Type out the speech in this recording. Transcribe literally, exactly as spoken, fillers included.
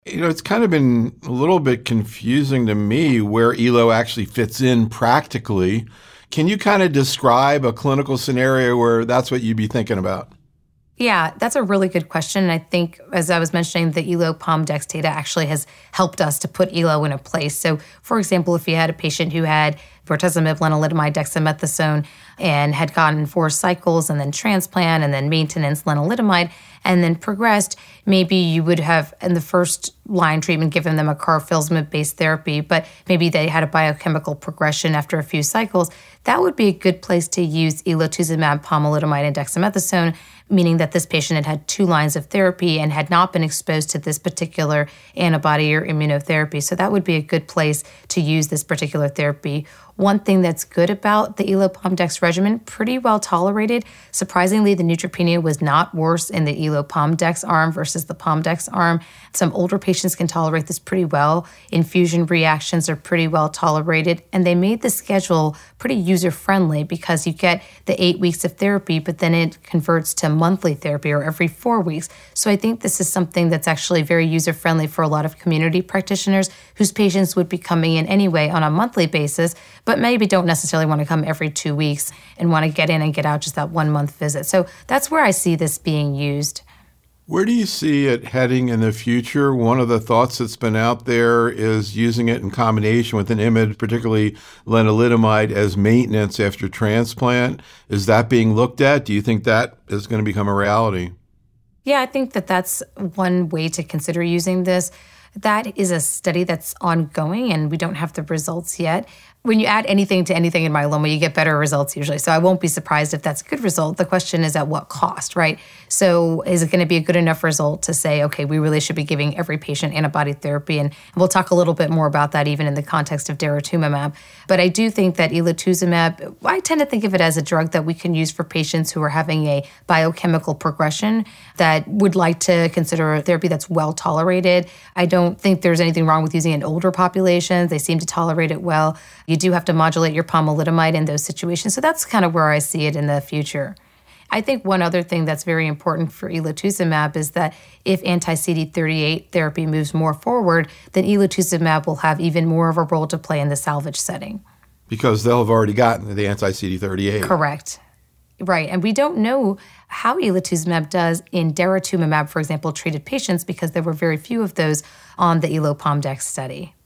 You know, it's kind of been a little bit confusing to me where E L O actually fits in practically. Can you kind of describe a clinical scenario where that's what you'd be thinking about? Yeah, that's a really good question. And I think, as I was mentioning, the E L O POMDEX data actually has helped us to put E L O in a place. So, for example, if you had a patient who had bortezomib, lenalidomide, dexamethasone, and had gotten four cycles and then transplant and then maintenance lenalidomide and then progressed, maybe you would have in the first line treatment given them a carfilzomib-based therapy, but maybe they had a biochemical progression after a few cycles. That would be a good place to use elotuzumab, pomalidomide, and dexamethasone, meaning that this patient had had two lines of therapy and had not been exposed to this particular antibody or immunotherapy. So that would be a good place to use this particular therapy. One thing that's good about the E L O POMDEX regimen, pretty well tolerated. Surprisingly, the neutropenia was not worse in the E L O POMDEX arm versus the POMDEX arm. Some older patients can tolerate this pretty well. Infusion reactions are pretty well tolerated. And they made the schedule pretty user-friendly because you get the eight weeks of therapy, but then it converts to monthly therapy or every four weeks. So I think this is something that's actually very user-friendly for a lot of community practitioners whose patients would be coming in anyway on a monthly basis, but maybe don't necessarily want to come every two weeks and want to get in and get out just that one month visit. So that's where I see this being used. Where do you see it heading in the future? One of the thoughts that's been out there is using it in combination with an I M I D, particularly lenalidomide, as maintenance after transplant. Is that being looked at? Do you think that is going to become a reality? Yeah, I think that that's one way to consider using this. That is a study that's ongoing, and we don't have the results yet. When you add anything to anything in myeloma, you get better results usually. So I won't be surprised if that's a good result. The question is at what cost, right? So is it going to be a good enough result to say, okay, we really should be giving every patient antibody therapy? And we'll talk a little bit more about that even in the context of daratumumab. But I do think that elotuzumab, I tend to think of it as a drug that we can use for patients who are having a biochemical progression that would like to consider a therapy that's well tolerated. I don't think there's anything wrong with using it in older populations. They seem to tolerate it well. You do have to modulate your pomalidomide in those situations. So that's kind of where I see it in the future. I think one other thing that's very important for elotuzumab is that if anti-C D thirty-eight therapy moves more forward, then elotuzumab will have even more of a role to play in the salvage setting. Because they'll have already gotten the anti-C D thirty-eight. Correct. Right. And we don't know how elotuzumab does in daratumumab, for example, treated patients because there were very few of those on the E L O POMDEX study.